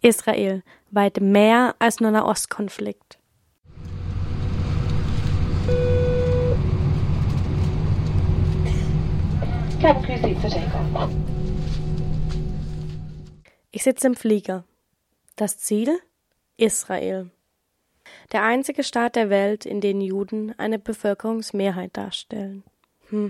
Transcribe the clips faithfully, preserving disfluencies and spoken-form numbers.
Israel, weit mehr als nur Nahostkonflikt. Ich sitze im Flieger. Das Ziel? Israel. Der einzige Staat der Welt, in dem Juden eine Bevölkerungsmehrheit darstellen. Hm.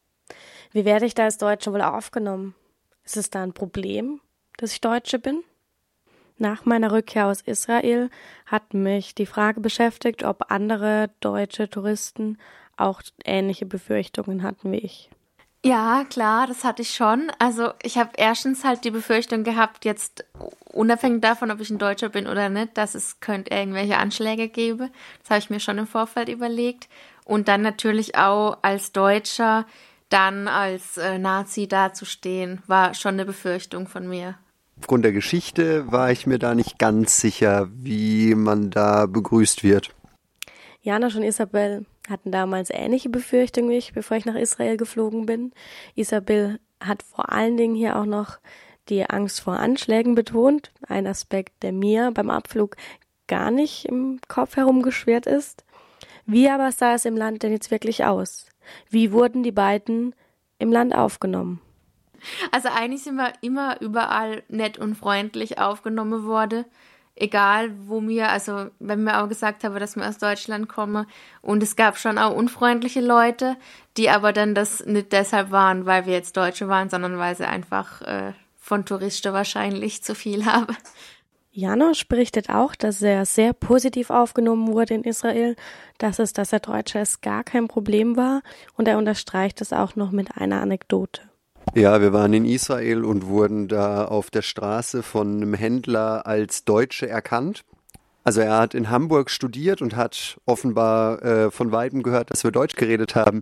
Wie werde ich da als Deutsche wohl aufgenommen? Ist es da ein Problem, dass ich Deutsche bin? Nach meiner Rückkehr aus Israel hat mich die Frage beschäftigt, ob andere deutsche Touristen auch ähnliche Befürchtungen hatten wie ich. Ja, klar, das hatte ich schon. Also ich habe erstens halt die Befürchtung gehabt, jetzt unabhängig davon, ob ich ein Deutscher bin oder nicht, dass es könnte irgendwelche Anschläge geben. Das habe ich mir schon im Vorfeld überlegt. Und dann natürlich auch als Deutscher, dann als äh, Nazi dazustehen, war schon eine Befürchtung von mir. Aufgrund der Geschichte war ich mir da nicht ganz sicher, wie man da begrüßt wird. Janosch und Isabel hatten damals ähnliche Befürchtungen wie ich, bevor ich nach Israel geflogen bin. Isabel hat vor allen Dingen hier auch noch die Angst vor Anschlägen betont. Ein Aspekt, der mir beim Abflug gar nicht im Kopf herumgeschwirrt ist. Wie aber sah es im Land denn jetzt wirklich aus? Wie wurden die beiden im Land aufgenommen? Also eigentlich sind wir immer überall nett und freundlich aufgenommen worden. Egal, wo wir, also wenn wir auch gesagt haben, dass wir aus Deutschland kommen. Und es gab schon auch unfreundliche Leute, die aber dann das nicht deshalb waren, weil wir jetzt Deutsche waren, sondern weil sie einfach äh, von Touristen wahrscheinlich zu viel haben. Janosch berichtet auch, dass er sehr positiv aufgenommen wurde in Israel, dass es, dass er Deutscher ist, gar kein Problem war. Und er unterstreicht es auch noch mit einer Anekdote. Ja, wir waren in Israel und wurden da auf der Straße von einem Händler als Deutsche erkannt. Also er hat in Hamburg studiert und hat offenbar äh, von Weitem gehört, dass wir Deutsch geredet haben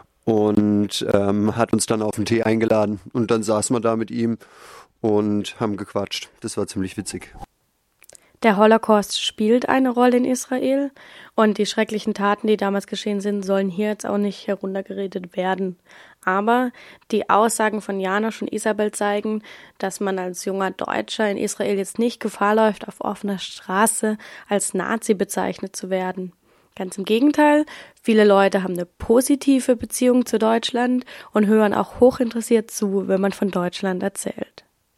und ähm, hat uns dann auf einen Tee eingeladen. Und dann saßen wir da mit ihm und haben gequatscht. Das war ziemlich witzig. Der Holocaust spielt eine Rolle in Israel und die schrecklichen Taten, die damals geschehen sind, sollen hier jetzt auch nicht heruntergeredet werden. Aber die Aussagen von Janosch und Isabel zeigen, dass man als junger Deutscher in Israel jetzt nicht Gefahr läuft, auf offener Straße als Nazi bezeichnet zu werden. Ganz im Gegenteil, viele Leute haben eine positive Beziehung zu Deutschland und hören auch hochinteressiert zu, wenn man von Deutschland erzählt.